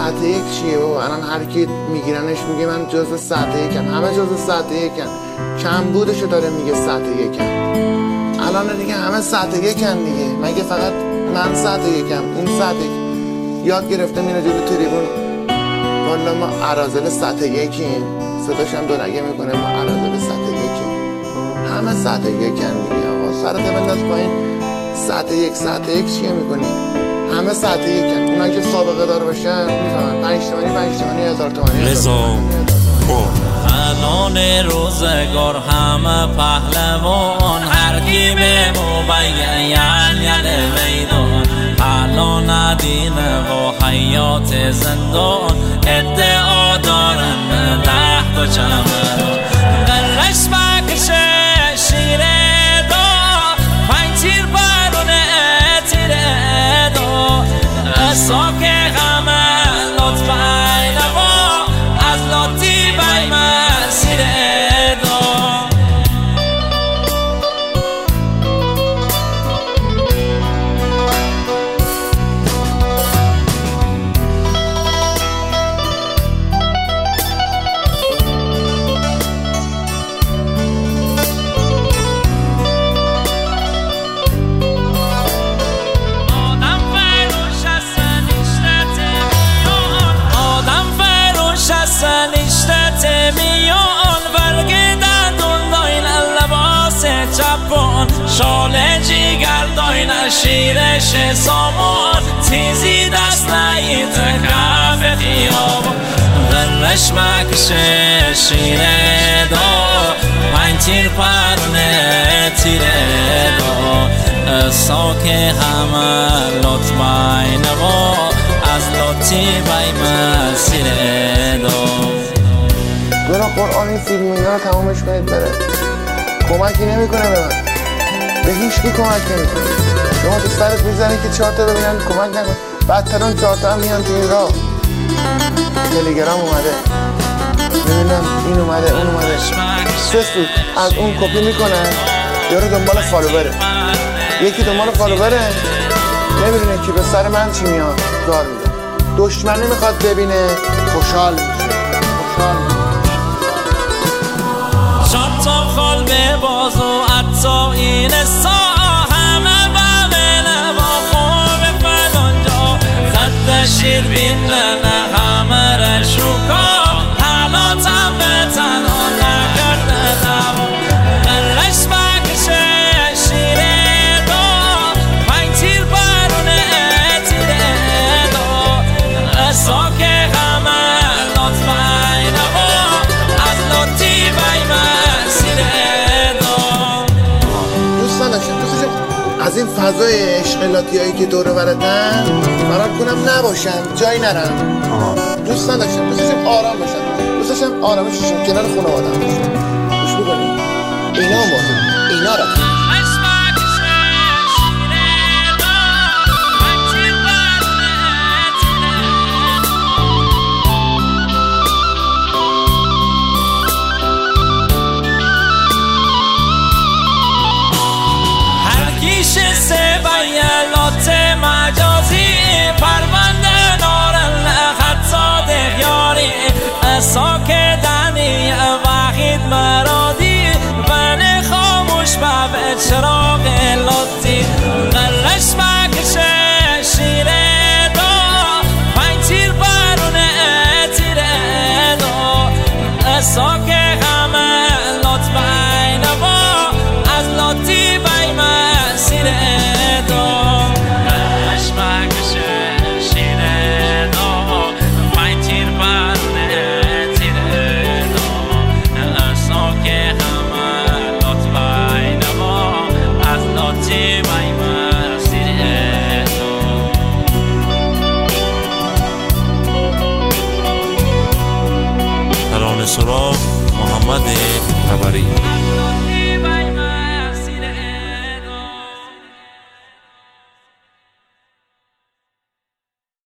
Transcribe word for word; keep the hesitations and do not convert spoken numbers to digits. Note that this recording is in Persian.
سطح یک چیه بابا؟ الان هر کی میگیرنش میگه من جزء سطح یکم، همه جزء سطح یکم، کم بودشو داره میگه سطح یکم. الان دیگه همه سطح یکم دیگه، مگه فقط من سطح یکم اون سطح یاد گرفته میره جلو تریبون والا ما اراذل سطح یکیم، صداش هم دونگه میکنه ما اراذل سطح یکیم، همه سطح یکم دیگه. آقا سرت بنداز پایین، سطح یک سطح یک چیه میکنی؟ همه سطح یکم. اونایی که سابقه دار باشن میفهمن پنج تومانی پنج تومانی هزار تومانی رضا الان روزگار همه پهلوان، هر کی به مبین یل یل میدان، الان ندینه و حیات زندان، ادعا دارن ده تا چمران، قلش بکشه شیره دا، پنج تیر برونه تیره دا، ساک همه لطفه نوا، از لطی بای مسیره دا. شال جیگر داین شیرش سامان، تیزی دست نایید کف خیابان، غرش مکشه شیره دا، پنج تیر پرونه تیره دا، ساک همه لط بای نوا، از لطی بای مسیره دا. گناه قرآن این فیلم اینا رو تمامش کنید بره، کمکی نمی کنه به من، به هیچ کی کمک نمیکنه. شما تو سرت میزنی که چهار تا ببینن کمک نکن، بدتر اون چهار تا هم میان تو این راه. تلگرام اومده ببینم این اومده اون اومده، سه سوت از اون کپی میکنن، یارو دنبال فالووره، یکی دنبال فالووره نمیدونه که به سر من چی میاد دار میده، دشمنی میخواد ببینه خوشحال میشه، خوشحال میشه. شاد تا خال به بازو عطا این سا، همه بمنه با خوب فلانجا، خد شیر بین لنه همه رشوکا، حالاتم به تنها نکرده نبا، قلش بکشه شیره دا، پنج تیر برونه تیره دا، ساک همه لطفه نبا، از لطی بای مسیره دا. دوستان داشتم دوستشم از این فضای اشغالاتی هایی که دور برتن فرار کنم نباشم، جایی نرم. دوستان داشتم دوستشم آرام باشم، دوستشم آرامششم کنار خونه آدم باشم. گوش بکنیم اینا مهم، اینا را سه بیالات مجازی، پرونده نارن خط دیاری، ساک دنی وحید مرادی، بن خاموش به چراغ لطی، قلش بکشه شیره دا، پنج تیر برونه تیره دا، ساک همه لطفه نوا، از لطی بای مسیره دا، قلش بکشه شیره دا، پنج تیر برونه تیره دا، ساک همه لطفه نوا، از لطی بای مسیره دا. ترانه سراغ محمد تبری.